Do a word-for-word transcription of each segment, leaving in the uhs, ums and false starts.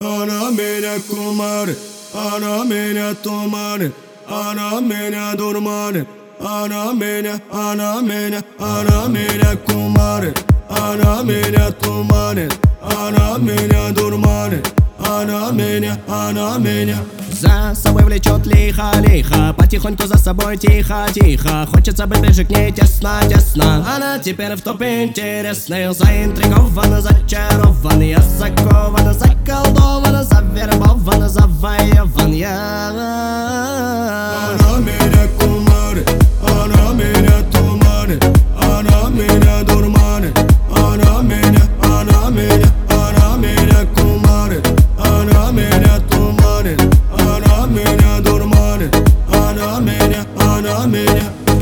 Она меня кумарит, она меня туманит, она меня дурманит, она меня, она меня, она меня кумарит, она меня туманит, она меня дурманит, она меня, она меня. За собой влечет лихо-лихо, потихоньку за собой тихо-тихо. Хочется быть ближе к ней тесно-тесно. Она теперь в топе интересный, заинтригована, зачарован. Я закована, заколдована, завербована, завоеван я. Она меня кумарит, она меня туманит, она меня дурманит, она меня, она меня, она меня кумарит, она меня туманит, она меня дурманит, она меня, она меня.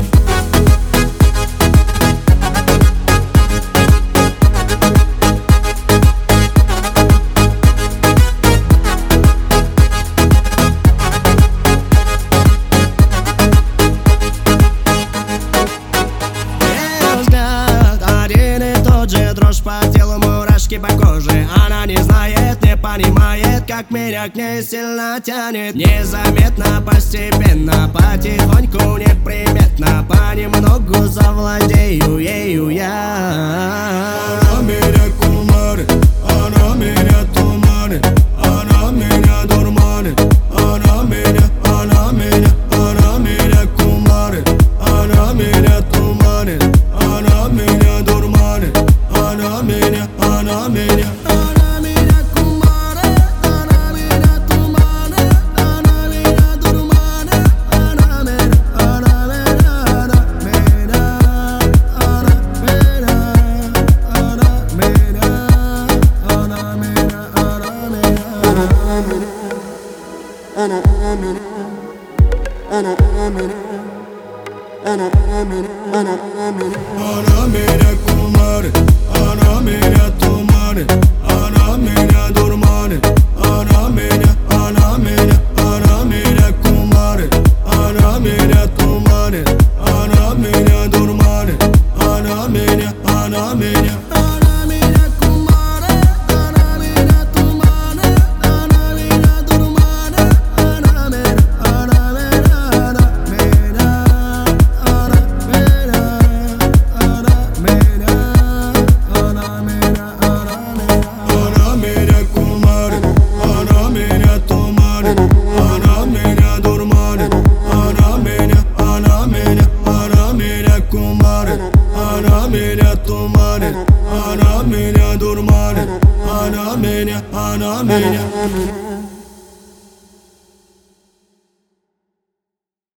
Дрожь по телу, мурашки по коже. Она не знает, не понимает, как меня к ней сильно тянет. Незаметно, постепенно, потихоньку, неприметно, понемногу завладею ею я. Она меня кумарит, она меня туманит, она меня дурманит, она меня, она меня, она меня кумарит, она меня туманит, она меня дурманит, она меня, она меня. Она меня кумарит, она меня туманит, она меня дурманит, она меня, она меня, она меня, она меня, она меня, она меня, она меня, она меня. Она меня кумарит, она меня туманит, она меня дурманит, она меня, она меня, она меня кумарит, она меня туманит, она меня дурманит, она меня, она меня. Она меня туманит, она меня дурманит, она меня, она меня.